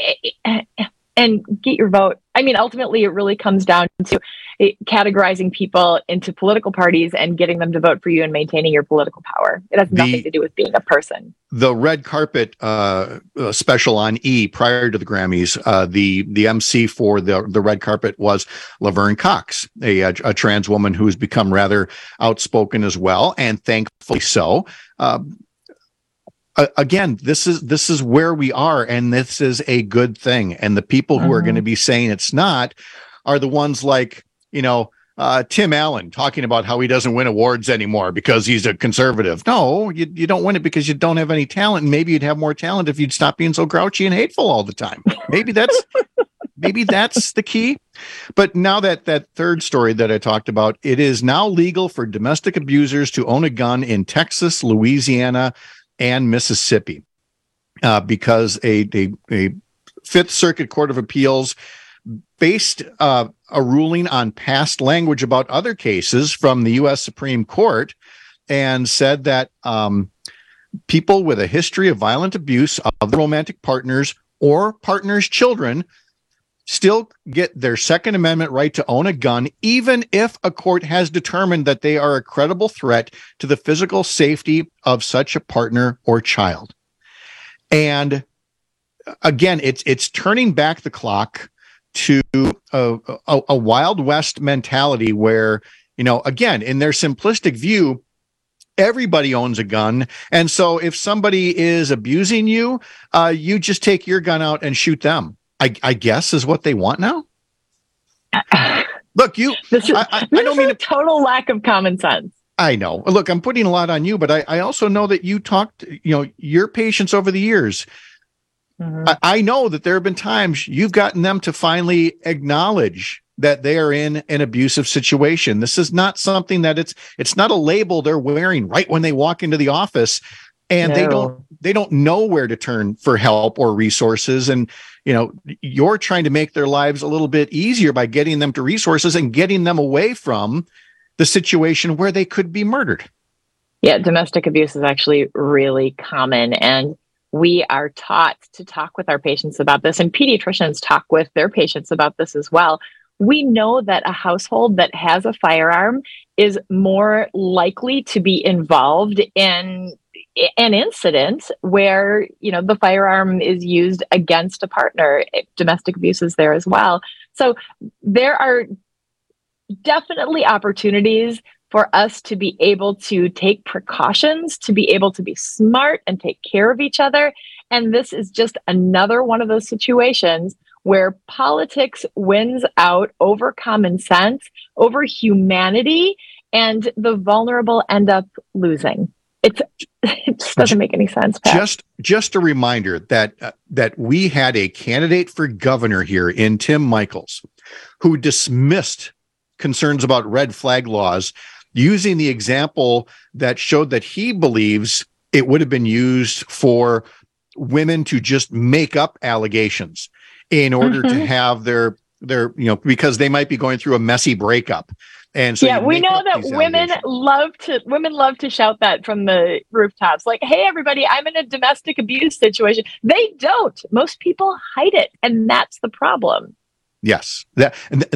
get your vote. I mean, ultimately, it really comes down to categorizing people into political parties and getting them to vote for you and maintaining your political power. It has nothing to do with being a person. The red carpet special on E! Prior to the Grammys, the MC for the red carpet was Laverne Cox, a trans woman who's become rather outspoken as well, and thankfully so. Again, this is where we are, and this is a good thing. And the people who are going to be saying it's not are the ones like, Tim Allen talking about how he doesn't win awards anymore because he's a conservative. No, you don't win it because you don't have any talent. And maybe you'd have more talent if you'd stop being so grouchy and hateful all the time. Maybe that's the key. But now that third story that I talked about, it is now legal for domestic abusers to own a gun in Texas, Louisiana, and Mississippi, because a Fifth Circuit Court of Appeals based a ruling on past language about other cases from the U.S. Supreme Court and said that people with a history of violent abuse of romantic partners or partners' children still get their Second Amendment right to own a gun, even if a court has determined that they are a credible threat to the physical safety of such a partner or child. And again, it's turning back the clock to a Wild West mentality where, again, in their simplistic view, everybody owns a gun. And so if somebody is abusing you, you just take your gun out and shoot them, I guess is what they want now. Look, I don't mean a total lack of common sense. I know. Look, I'm putting a lot on you, but I also know that you talked, your patients over the years. Mm-hmm. I know that there have been times you've gotten them to finally acknowledge that they are in an abusive situation. This is not something that it's not a label they're wearing right when they walk into the office, and they don't know where to turn for help or resources. And, you're trying to make their lives a little bit easier by getting them to resources and getting them away from the situation where they could be murdered. Yeah, domestic abuse is actually really common, and we are taught to talk with our patients about this, and pediatricians talk with their patients about this as well. We know that a household that has a firearm is more likely to be involved in an incident where, the firearm is used against a partner. Domestic abuse is there as well. So there are definitely opportunities for us to be able to take precautions, to be able to be smart and take care of each other. And this is just another one of those situations where politics wins out over common sense, over humanity, and the vulnerable end up losing. It just doesn't make any sense, Pat. Just a reminder that we had a candidate for governor here in Tim Michels who dismissed concerns about red flag laws using the example that showed that he believes it would have been used for women to just make up allegations in order to have their because they might be going through a messy breakup. And so we know that women love to shout that from the rooftops, like, hey, everybody, I'm in a domestic abuse situation. They don't. Most people hide it. And that's the problem. Yes, that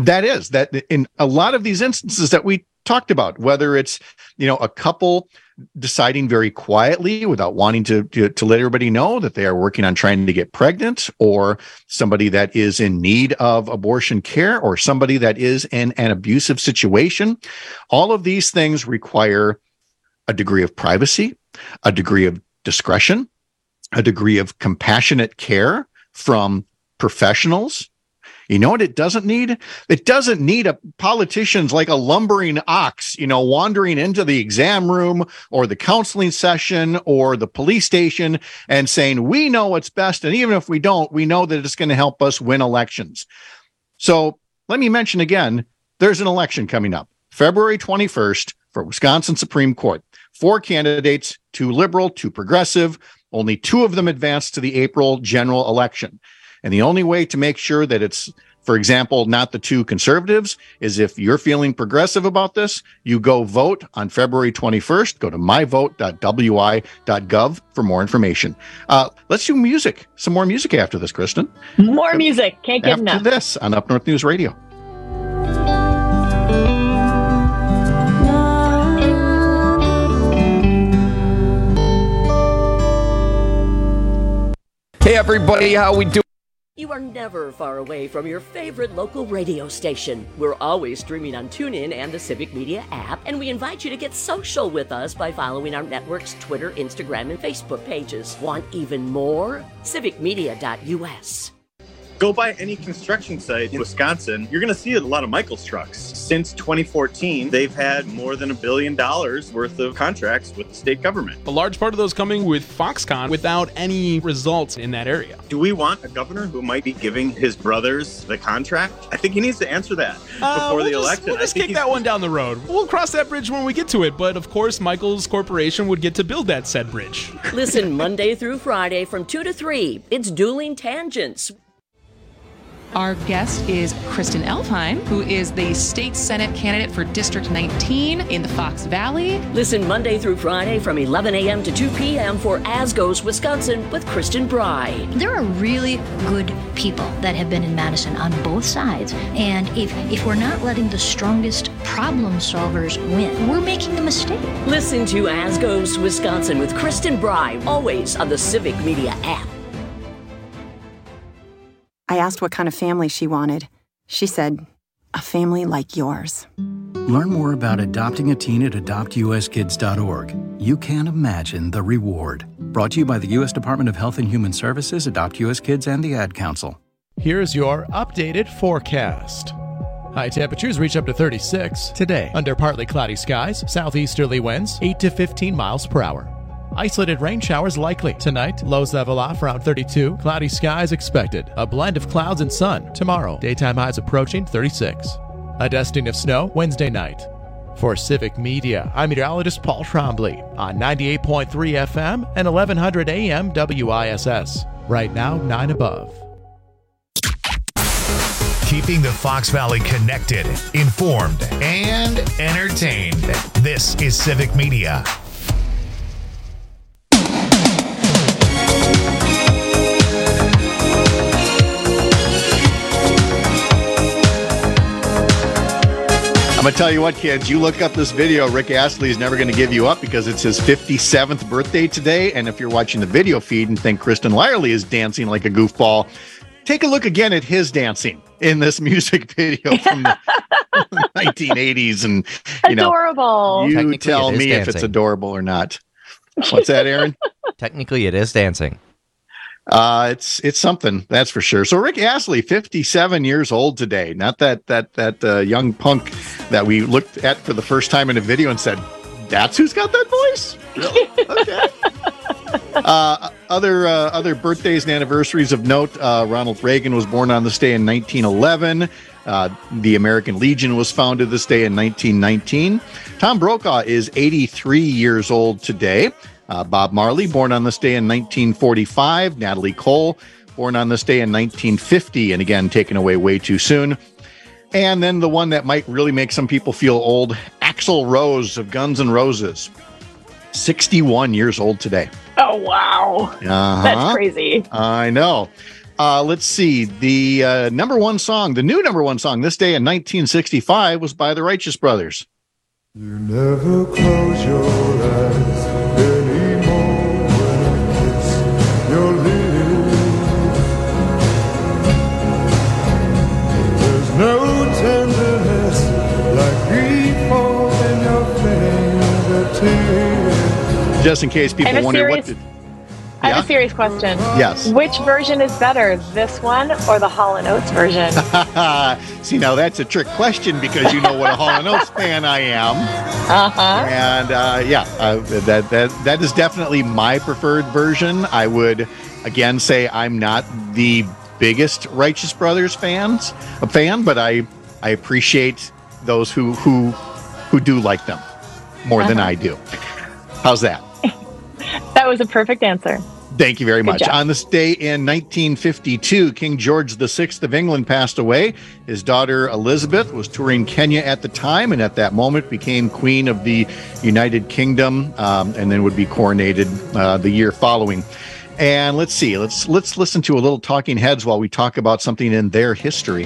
in a lot of these instances that we talked about, whether it's, a couple deciding very quietly without wanting to let everybody know that they are working on trying to get pregnant, or somebody that is in need of abortion care, or somebody that is in an abusive situation. All of these things require a degree of privacy, a degree of discretion, a degree of compassionate care from professionals. You know what it doesn't need? It doesn't need politicians like a lumbering ox, wandering into the exam room or the counseling session or the police station and saying, we know what's best. And even if we don't, we know that it's going to help us win elections. So let me mention again, there's an election coming up, February 21st for Wisconsin Supreme Court. 4 candidates, 2 liberal, 2 progressive. Only 2 of them advanced to the April general election. And the only way to make sure that it's, for example, not the 2 conservatives is if you're feeling progressive about this, you go vote on February 21st. Go to myvote.wi.gov for more information. Let's do music. Some more music after this, Kristen. More music. Can't get enough. After this on Up North News Radio. Hey, everybody. How we doing? You are never far away from your favorite local radio station. We're always streaming on TuneIn and the Civic Media app, and we invite you to get social with us by following our network's Twitter, Instagram, and Facebook pages. Want even more? civicmedia.us. Go by any construction site in Wisconsin, you're going to see a lot of Michels trucks. Since 2014, they've had more than $1 billion worth of contracts with the state government. A large part of those coming with Foxconn without any results in that area. Do we want a governor who might be giving his brothers the contract? I think he needs to answer that before the election. We'll just kick that one down the road. We'll cross that bridge when we get to it. But of course, Michels Corporation would get to build that said bridge. Listen Monday through Friday from 2 to 3. It's Dueling Tangents. Our guest is Kristen Elfheim, who is the state Senate candidate for District 19 in the Fox Valley. Listen Monday through Friday from 11 a.m. to 2 p.m. for As Goes Wisconsin with Kristen Bry. There are really good people that have been in Madison on both sides. And if we're not letting the strongest problem solvers win, we're making a mistake. Listen to As Goes Wisconsin with Kristen Bry, always on the Civic Media app. I asked what kind of family she wanted. She said, a family like yours. Learn more about adopting a teen at adoptuskids.org. You can't imagine the reward. Brought to you by the U.S. Department of Health and Human Services, Adopt U.S. Kids, and the Ad Council. Here's your updated forecast. High temperatures reach up to 36 today under partly cloudy skies, southeasterly winds 8 to 15 miles per hour. Isolated rain showers likely. Tonight, lows level off around 32. Cloudy skies expected. A blend of clouds and sun. Tomorrow, daytime highs approaching 36. A dusting of snow Wednesday night. For Civic Media, I'm meteorologist Paul Trombley on 98.3 FM and 1100 AM WISS. Right now, 9 above. Keeping the Fox Valley connected, informed, and entertained. This is Civic Media. I'm going to tell you what, kids, you look up this video, Rick Astley is never going to give you up because it's his 57th birthday today. And if you're watching the video feed and think Kristen Lyerly is dancing like a goofball, take a look again at his dancing in this music video from the 1980s. And, you know, adorable. You tell me if it's adorable or not. What's that, Aaron? Technically, it is dancing. It's something, that's for sure. So Rick Astley, 57 years old today. Not that young punk that we looked at for the first time in a video and said, "That's who's got that voice." Really? Okay. Other birthdays and anniversaries of note: Ronald Reagan was born on this day in 1911. The American Legion was founded this day in 1919. Tom Brokaw is 83 years old today. Bob Marley, born on this day in 1945. Natalie Cole, born on this day in 1950, and again, taken away way too soon. And then the one that might really make some people feel old, Axl Rose of Guns N' Roses, 61 years old today. Oh, wow. That's crazy. I know. Let's see. The number one song, the new number one song this day in 1965 was by the Righteous Brothers. You never close your eyes anymore when I kiss your lips. There's no tenderness like before in your fingertips. Just in case people wonder what did... I have a serious question. Yes. Which version is better, this one or the Hall & Oates version? See, now that's a trick question because you know what a Hall & Oates fan I am. Uh-huh. And that is definitely my preferred version. I would, again, say I'm not the biggest Righteous Brothers fan, but I appreciate those who do like them more than I do. How's that? That was a perfect answer. Thank you very much. Good job. On this day in 1952, King George VI of England passed away. His daughter Elizabeth was touring Kenya at the time, and at that moment became Queen of the United Kingdom, and then would be coronated the year following. And let's see, let's listen to a little Talking Heads while we talk about something in their history.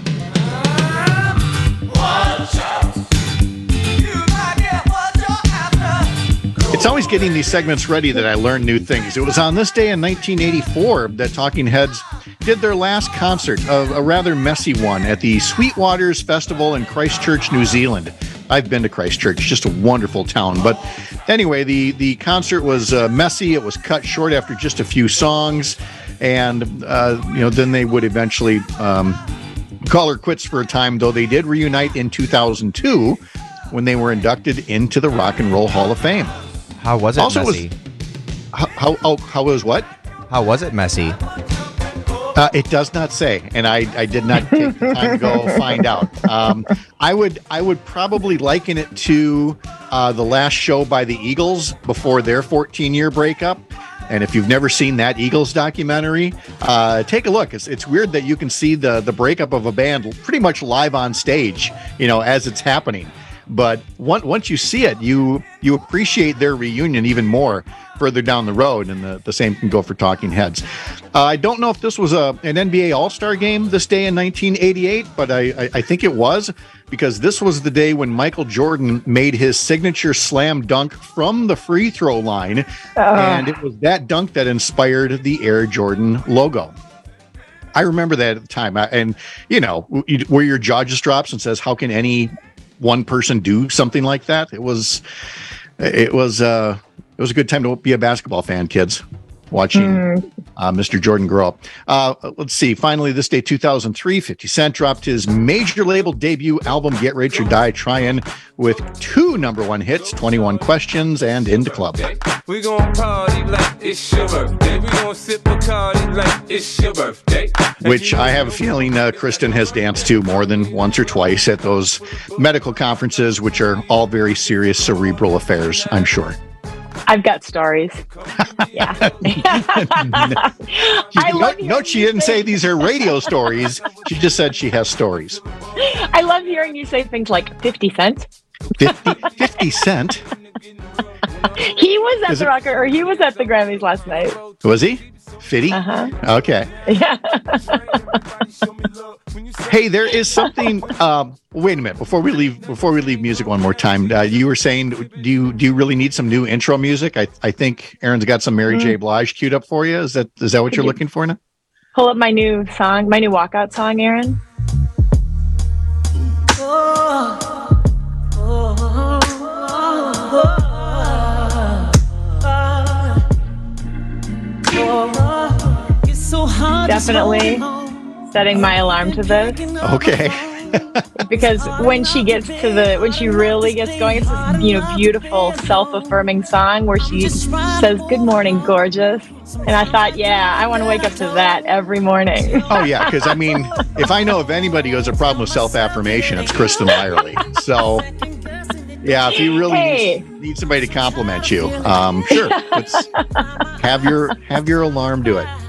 It's always getting these segments ready that I learn new things. It was on this day in 1984 that Talking Heads did their last concert, a rather messy one, at the Sweetwaters Festival in Christchurch, New Zealand. I've been to Christchurch, just a wonderful town. But anyway, the concert was messy. It was cut short after just a few songs. And, then they would eventually call her quits for a time, though they did reunite in 2002 when they were inducted into the Rock and Roll Hall of Fame. How was it messy? How was what? How was it messy? It does not say, and I did not take the time to go find out. I would probably liken it to the last show by the Eagles before their 14-year breakup. And if you've never seen that Eagles documentary, take a look. It's weird that you can see the breakup of a band pretty much live on stage, as it's happening. But once you see it, you appreciate their reunion even more further down the road, and the same can go for Talking Heads. I don't know if this was an NBA All-Star game this day in 1988, but I think it was, because this was the day when Michael Jordan made his signature slam dunk from the free throw line, and it was that dunk that inspired the Air Jordan logo. I remember that at the time, where your jaw just drops and says, how can any one person do something like that? It was a good time to be a basketball fan, kids, watching Mr. Jordan grow up. Let's see. Finally, this day, 2003, 50 Cent dropped his major label debut album, Get Rich or Die Tryin', with 2 #1 hits, 21 Questions and Into Club. We gon' party like it's your birthday. We gon' sip Bacardi like it's your birthday. Which I have a feeling Kristen has danced to more than once or twice at those medical conferences, which are all very serious cerebral affairs, I'm sure. I've got stories. Yeah. She didn't say these are radio stories. She just said she has stories. I love hearing you say things like 50 Cent. 50 Cent? He was at he was at the Grammys last night. Was he? Fitty? Uh-huh. Okay. Yeah. Hey, there is something. Wait a minute. Before we leave music one more time, you were saying, do you really need some new intro music? I think Aaron's got some Mary J. Blige queued up for you. Is that what you're looking for now? Pull up my new song, my new walkout song, Aaron. Definitely setting my alarm to this. Okay. Because when she really gets going, it's this beautiful self-affirming song where she says, "Good morning, gorgeous." And I thought, I want to wake up to that every morning. Oh yeah, because if I know of anybody who has a problem with self-affirmation, it's Kristen Lyerly. So yeah, if you really need somebody to compliment you, sure, let's have your alarm do it.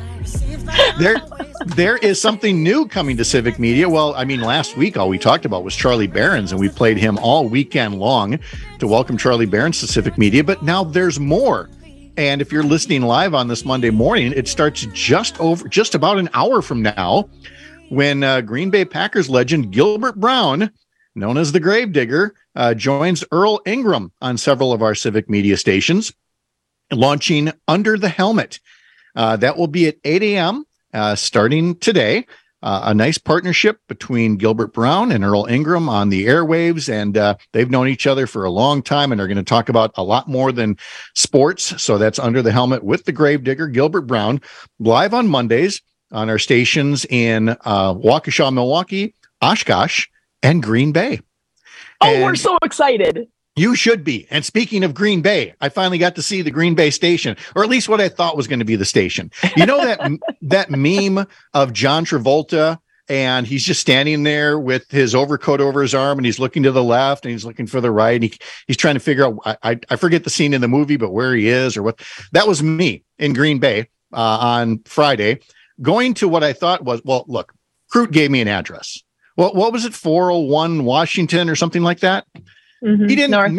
There is something new coming to Civic Media. Well, last week all we talked about was Charlie Berens, and we played him all weekend long to welcome Charlie Berens to Civic Media. But now there's more. And if you're listening live on this Monday morning, it starts just about an hour from now, when Green Bay Packers legend Gilbert Brown, known as the Gravedigger, joins Earl Ingram on several of our Civic Media stations, launching Under the Helmet. That will be at 8 a.m. Starting today. A nice partnership between Gilbert Brown and Earl Ingram on the airwaves, and they've known each other for a long time and are going to talk about a lot more than sports. So that's Under the Helmet with the Gravedigger, Gilbert Brown, live on Mondays on our stations in Waukesha, Milwaukee, Oshkosh, and Green Bay. We're so excited. You should be. And speaking of Green Bay, I finally got to see the Green Bay station, or at least what I thought was going to be the station. You know that meme of John Travolta, and he's just standing there with his overcoat over his arm, and he's looking to the left and he's looking for the right, and he's trying to figure out, I forget the scene in the movie, but where he is or what. That was me in Green Bay on Friday, going to what I thought was, well, look, Crute gave me an address. Well, what was it? 401 Washington or something like that. Mm-hmm. He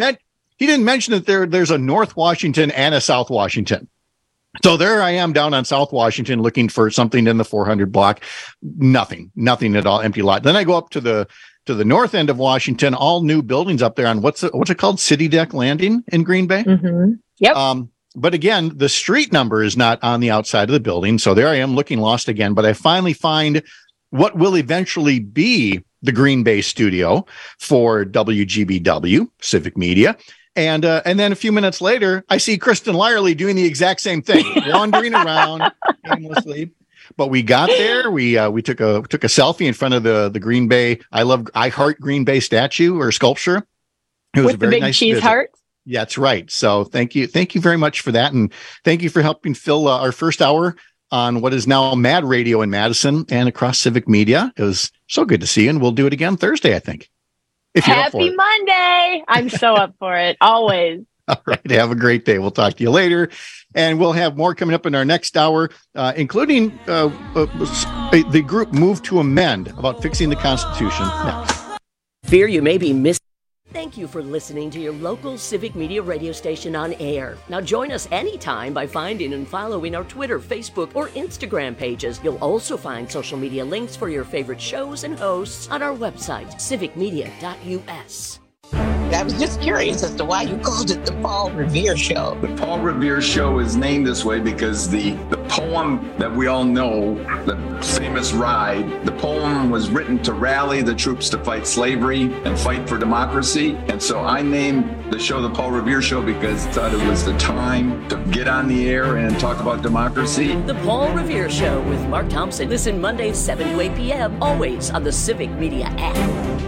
didn't mention that there's a North Washington and a South Washington. So there I am down on South Washington looking for something in the 400 block. Nothing at all. Empty lot. Then I go up to the north end of Washington, all new buildings up there on what's it called? City Deck Landing in Green Bay. Mm-hmm. Yep. But again, the street number is not on the outside of the building. So there I am looking lost again, but I finally find what will eventually be the Green Bay studio for WGBW, Civic Media. And then a few minutes later, I see Kristen Lyerly doing the exact same thing, wandering around aimlessly. But we got there. We took a selfie in front of the Green Bay I Heart Green Bay statue or sculpture. It was with a very the big nice cheese visit. heart. Yeah, that's right. So thank you very much for that, and thank you for helping fill our first hour on what is now Mad Radio in Madison and across Civic Media. It was so good to see you, and we'll do it again Thursday, I think. If you're up for Happy it. Monday. I'm so up for it. Always. All right. Have a great day. We'll talk to you later. And we'll have more coming up in our next hour, including the group Move to Amend about fixing the Constitution next. Fear you may be missing. Thank you for listening to your local Civic Media radio station on air. Now join us anytime by finding and following our Twitter, Facebook, or Instagram pages. You'll also find social media links for your favorite shows and hosts on our website, civicmedia.us. I was just curious as to why you called it the Paul Revere Show. The Paul Revere Show is named this way because the poem that we all know, the famous Ride, the poem was written to rally the troops to fight slavery and fight for democracy. And so I named the show the Paul Revere Show because I thought it was the time to get on the air and talk about democracy. The Paul Revere Show with Mark Thompson. Listen Mondays 7 to 8 p.m. always on the Civic Media app.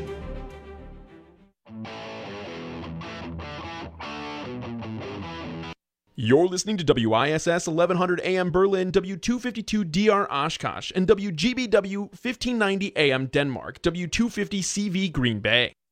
You're listening to WISS 1100 AM Berlin, W252 DR Oshkosh, and WGBW 1590 AM Denmark, W250 CV Green Bay.